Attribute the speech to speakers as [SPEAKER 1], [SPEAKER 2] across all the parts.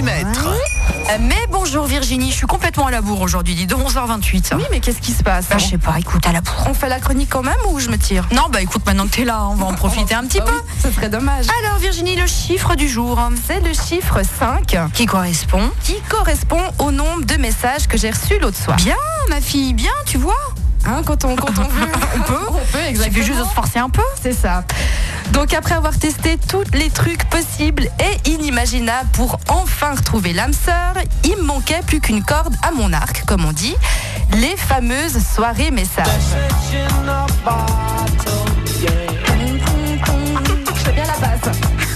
[SPEAKER 1] centimètres.
[SPEAKER 2] Mais bonjour Virginie, je suis complètement à la bourre aujourd'hui, dis de 11h28.
[SPEAKER 3] Oui, mais qu'est-ce qui se passe?
[SPEAKER 2] Je sais pas, écoute, à la bourre.
[SPEAKER 3] On fait la chronique quand même ou je me tire?
[SPEAKER 2] Non, écoute, maintenant que t'es là, on va en profiter un petit peu.
[SPEAKER 3] Oui, ce serait dommage.
[SPEAKER 2] Alors Virginie, le chiffre du jour,
[SPEAKER 3] C'est le chiffre 5
[SPEAKER 2] qui correspond
[SPEAKER 3] au nombre de messages que j'ai reçus l'autre soir.
[SPEAKER 2] Bien, ma fille, bien, tu vois.
[SPEAKER 3] Hein, quand on veut, on peut,
[SPEAKER 2] Il
[SPEAKER 3] exactement.
[SPEAKER 2] suffit juste de se forcer un peu.
[SPEAKER 3] C'est ça. Donc après avoir testé tous les trucs possibles et inimaginables pour enfin retrouver l'âme sœur, il me manquait plus qu'une corde à mon arc, comme on dit, les fameuses soirées messages. Je fais bien la basse.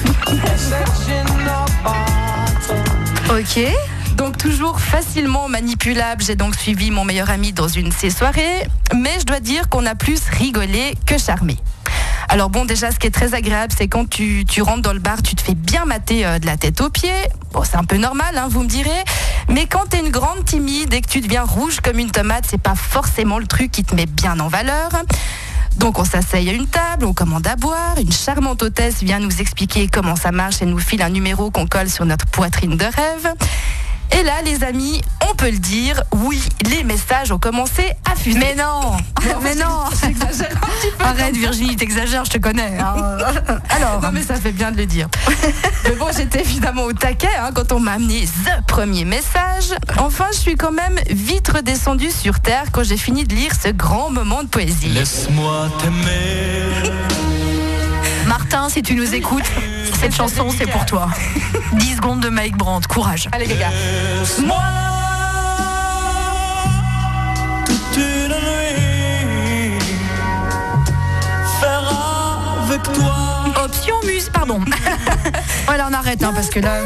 [SPEAKER 2] Ok.
[SPEAKER 3] Donc toujours facilement manipulable, j'ai donc suivi mon meilleur ami dans une de ces soirées, mais je dois dire qu'on a plus rigolé que charmé. Alors bon, déjà, ce qui est très agréable, c'est quand tu rentres dans le bar, tu te fais bien mater de la tête aux pieds. Bon, c'est un peu normal, hein, vous me direz. Mais quand t'es une grande timide et que tu deviens rouge comme une tomate, c'est pas forcément le truc qui te met bien en valeur. Donc on s'asseye à une table, on commande à boire, une charmante hôtesse vient nous expliquer comment ça marche et nous file un numéro qu'on colle sur notre poitrine de rêve. Et là, les amis, on peut le dire, oui, les messages ont commencé à fuser.
[SPEAKER 2] Mais non, mais non.
[SPEAKER 3] J'exagère un petit peu.
[SPEAKER 2] Arrête Virginie, t'exagères, je te connais.
[SPEAKER 3] Alors, non mais ça fait bien de le dire. Mais bon, j'étais évidemment au taquet quand on m'a amené le premier message. Enfin, je suis quand même vite redescendue sur terre quand j'ai fini de lire ce grand moment de poésie.
[SPEAKER 1] Laisse-moi t'aimer.
[SPEAKER 2] Martin, si tu nous écoutes, cette chanson, c'est pour toi. 10 secondes de Mike Brandt, courage.
[SPEAKER 3] Allez les gars.
[SPEAKER 1] Laisse-moi toute une nuit faire avec toi.
[SPEAKER 2] Option muse, pardon. Voilà, on arrête, parce que là...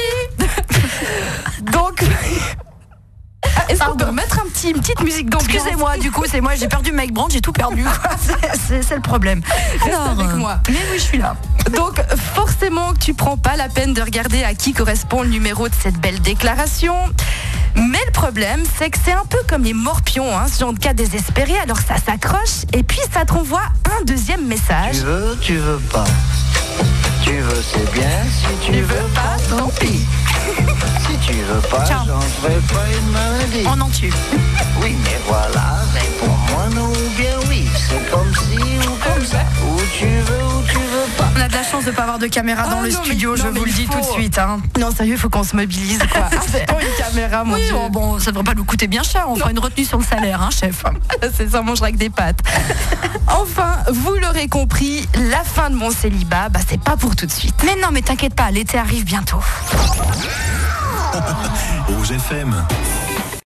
[SPEAKER 3] Donc, est-ce qu'on peut remettre une petite musique d'ambiance?
[SPEAKER 2] Excusez-moi, du coup, c'est moi, j'ai perdu Mike Brandt, j'ai tout perdu. Quoi. C'est le problème.
[SPEAKER 3] Reste avec moi.
[SPEAKER 2] Mais oui, je suis là.
[SPEAKER 3] Donc forcément que tu prends pas la peine de regarder à qui correspond le numéro de cette belle déclaration. Mais le problème, c'est que c'est un peu comme les morpions, ce genre de cas désespéré. Alors ça s'accroche et puis ça te renvoie un deuxième message.
[SPEAKER 4] Tu veux pas. Tu veux, c'est bien. Si tu veux pas, tant pis. Si tu veux pas,
[SPEAKER 2] Tiens.
[SPEAKER 4] j'en ferai pas une maladie.
[SPEAKER 2] On en tue.
[SPEAKER 4] Oui, mais voilà, mais pour moi, non ou bien oui. C'est comme si ou comme ça. Où tu veux pas.
[SPEAKER 2] On a de la chance de pas avoir de caméra dans
[SPEAKER 3] Ah,
[SPEAKER 2] le
[SPEAKER 3] non,
[SPEAKER 2] studio,
[SPEAKER 3] mais-
[SPEAKER 2] je
[SPEAKER 3] non, mais
[SPEAKER 2] vous le
[SPEAKER 3] il
[SPEAKER 2] dis
[SPEAKER 3] faut.
[SPEAKER 2] tout de suite.
[SPEAKER 3] Non sérieux, il faut qu'on se mobilise quoi. C'est pas une caméra, mon
[SPEAKER 2] Oui,
[SPEAKER 3] Dieu.
[SPEAKER 2] bon, ça devrait pas nous coûter bien cher, on fera une retenue sur le salaire, chef.
[SPEAKER 3] C'est ça, on mangera avec des pâtes. Enfin, vous l'aurez compris, la fin de mon célibat, c'est pas pour tout de suite.
[SPEAKER 2] Mais non, mais t'inquiète pas, l'été arrive bientôt.
[SPEAKER 1] Rouge FM.